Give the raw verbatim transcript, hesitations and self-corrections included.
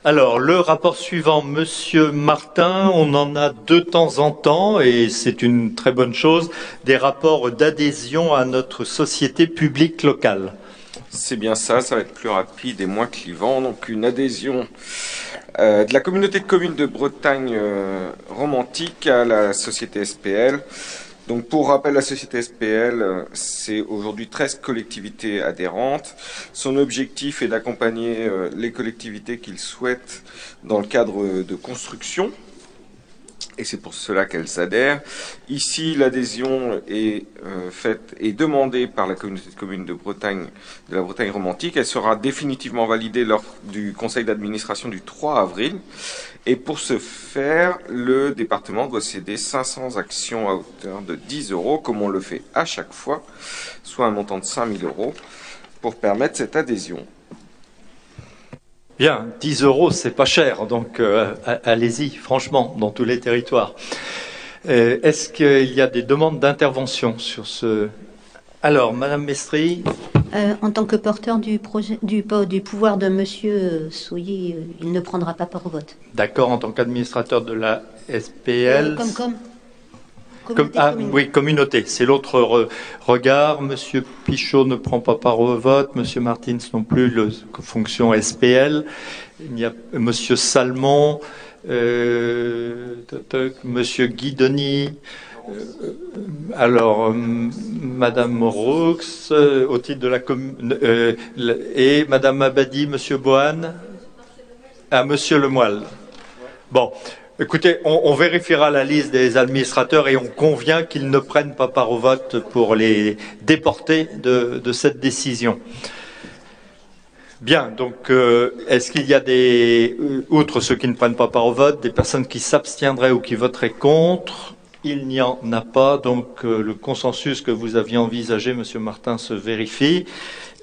Alors, le rapport suivant, Monsieur Martin, on en a de temps en temps, et c'est une très bonne chose, des rapports d'adhésion à notre société publique locale. C'est bien ça, ça va être plus rapide et moins clivant. Donc une adhésion euh, de la communauté de communes de Bretagne euh, romantique à la société S P L. Donc pour rappel, la société S P L, euh, c'est aujourd'hui treize collectivités adhérentes. Son objectif est d'accompagner euh, les collectivités qu'ils souhaitent dans le cadre de construction. Et c'est pour cela qu'elles adhèrent. Ici, l'adhésion est euh, faite et demandée par la communauté de communes de Bretagne, de la Bretagne romantique. Elle sera définitivement validée lors du conseil d'administration du trois avril. Et pour ce faire, le département doit céder cinq cents actions à hauteur de dix euros, comme on le fait à chaque fois, soit un montant de cinq mille euros, pour permettre cette adhésion. Bien, dix euros, c'est pas cher, donc euh, allez-y, franchement, dans tous les territoires. Euh, est-ce qu'il y a des demandes d'intervention sur ce... Alors, Madame Mestri. Euh, en tant que porteur du, projet, du, du pouvoir de Monsieur Souilly, euh, il ne prendra pas part au vote. D'accord, en tant qu'administrateur de la S P L. Euh, comme comme. Comme, ah, oui, communauté, c'est l'autre re, regard. Monsieur Pichot ne prend pas part au vote, Monsieur Martins non plus, le, fonction S P L. Il y a Monsieur Salmon, euh, Monsieur Guidoni, euh, alors euh, Madame Roux, euh, au titre de la commune, euh, et Madame Abadi, Monsieur Bohan, ah, Monsieur Lemoyle. Bon. Écoutez, on, on vérifiera la liste des administrateurs et on convient qu'ils ne prennent pas part au vote pour les déporter de, de cette décision. Bien, donc euh, est-ce qu'il y a des, outre ceux qui ne prennent pas part au vote, des personnes qui s'abstiendraient ou qui voteraient contre? Il n'y en a pas, donc euh, le consensus que vous aviez envisagé, Monsieur Martin, se vérifie.